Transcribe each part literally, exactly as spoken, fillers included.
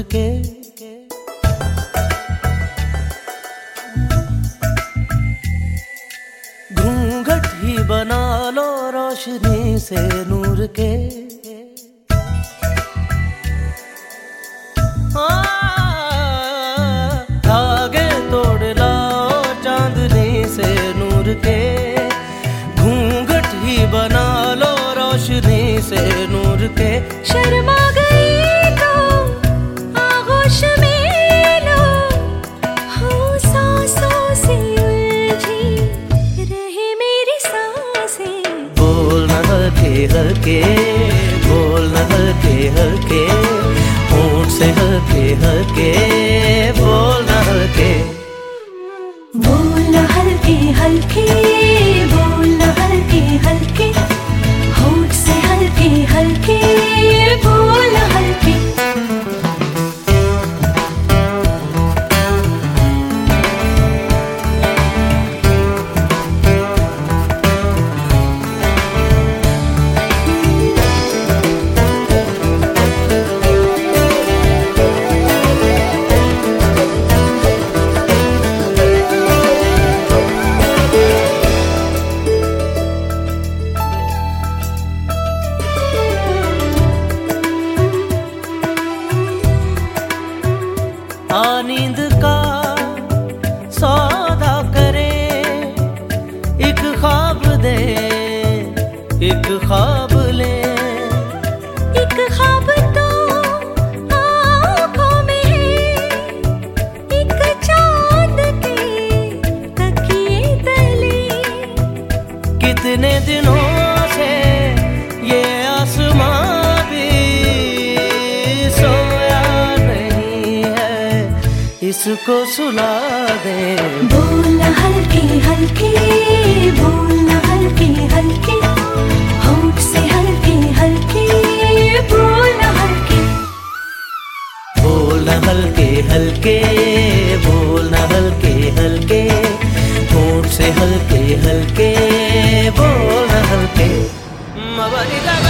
के। घूंघट ही बना लो रोशनी से नूर के। धागे तोड़ लाओ चांदनी से नूर के। घूंघट ही बना लो रोशनी से नूर के। शर्मा गई तो आगोश में लो, हो सांसों से उलझी रहे मेरी सांसें। बोल न हल्के हल्के, बोल न हल्के हल्के, होंठ से हल्के हल्के, बोल न हल्के। बोल न हल्के हल्के, बोल न हल्के हल्के, होंठ से हल्के हल्के, बोल न हल्के। आ नींद का सौदा करे, एक ख्वाब दे एक ख्वाब ले। एक ख्वाब तो आँखों में है, एक चांद के तकिए तले। कितने दिनों से ये आसमां भी सोया नहीं है, इसको सुला दे। बोल न हल्के हल्के, बोल न हल्के हल्के, होंठ से हल्के हल्के, बोल न हल्के। बोल न हल्के हल्के, बोल न हल्के हल्के, होंठ से हल्के हल्के, बोल न हल्के। मबरी लगा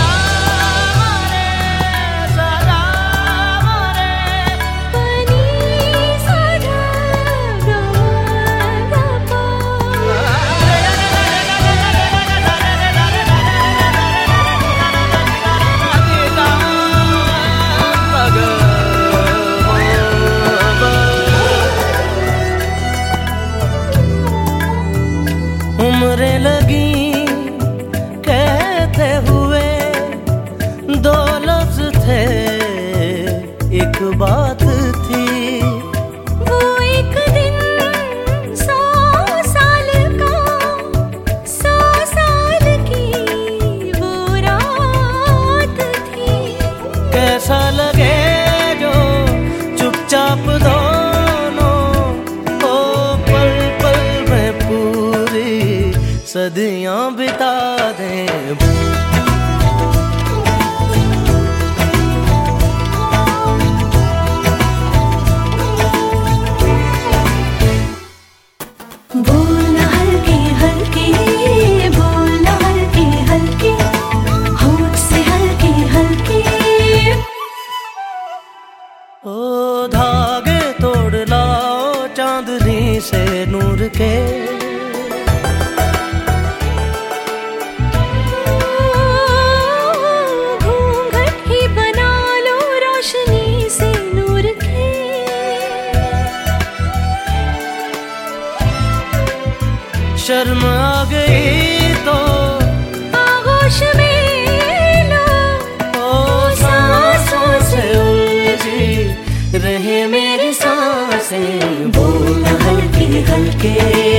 उम्रें लगी कहते हुए, दो लफ्ज थे एक बात थी। वो एक दिन सौ साल का, सौ साल की वो रात थी। कैसा लगे जो चुपचाप दोनों ओ पल पल में पूरी सदियां बिता दें। बोल न हल्के हल्के, बोल न हल्के हल्के, होंठ से हल्के हल्के। ओ धागे तोड़ लाओ चांदनी से नूर के। घूंघट ही बना लो रोशनी से नूर के। शर्म आ गई तो आगोश में लो, ओ सांसों से उलझी रहे मेरी सांसें। बोल न हल्के हल्के,